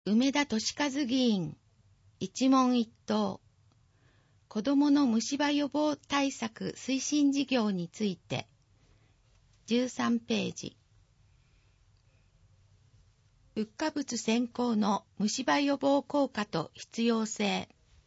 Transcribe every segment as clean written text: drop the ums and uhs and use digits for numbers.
梅田俊和議員、一問一答、子どもの虫歯予防対策推進事業について、13ページ。フッ化物先行の虫歯予防効果と必要性。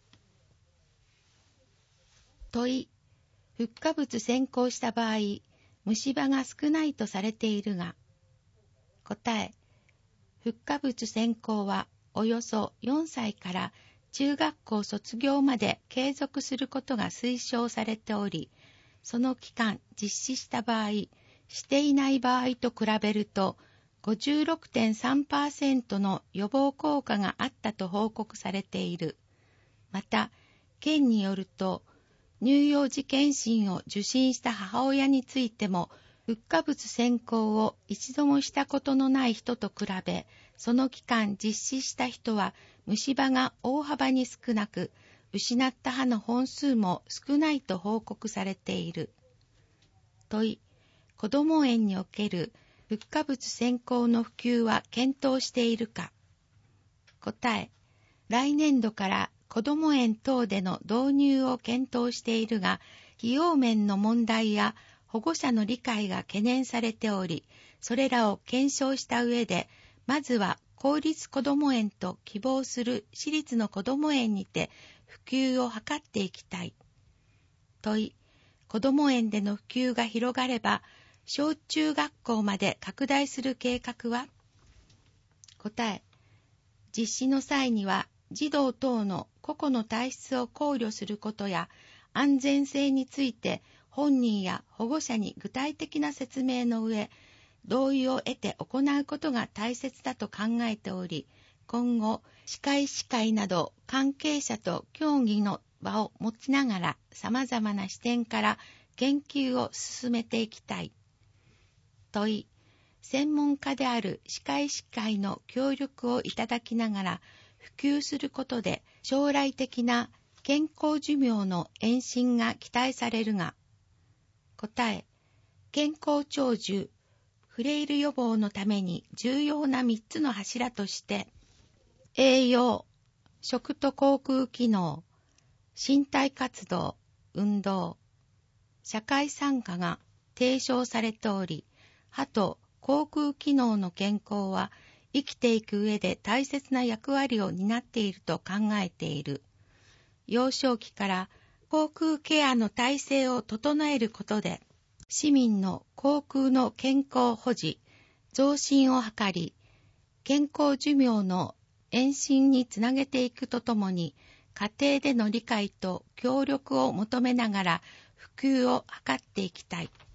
問い、フッ化物先行した場合、虫歯が少ないとされているが、答え、フッ化物先行はおよそ4歳から中学校卒業まで継続することが推奨されており、その期間実施した場合、していない場合と比べると 56.3% の予防効果があったと報告されている。また、県によると、乳幼児検診を受診した母親についても、フッ化物先行を一度もしたことのない人と比べ、その期間実施した人は虫歯が大幅に少なく、失った歯の本数も少ないと報告されている。問い、こども園におけるフッ化物先行の普及は検討しているか。答え、来年度からこども園等での導入を検討しているが、費用面の問題や保護者の理解が懸念されており、それらを検証した上で、まずは公立こども園と希望する私立のこども園にて普及を図っていきたい。問い、こども園での普及が広がれば、小中学校まで拡大する計画は？答え、実施の際には児童等の個々の体質を考慮することや、安全性について本人や保護者に具体的な説明の上、同意を得て行うことが大切だと考えており、今後、歯科医師会など関係者と協議の場を持ちながら、様々な視点から研究を進めていきたい。問い、専門家である歯科医師会の協力をいただきながら、普及することで将来的な健康寿命の延伸が期待されるが、答え、健康長寿、フレイル予防のために重要な3つの柱として、栄養、食と口腔機能、身体活動、運動、社会参加が提唱されており、歯と口腔機能の健康は生きていく上で大切な役割を担っていると考えている。幼少期から口腔ケアの体制を整えることで、市民の口腔の健康保持、増進を図り、健康寿命の延伸につなげていくとともに、家庭での理解と協力を求めながら普及を図っていきたい。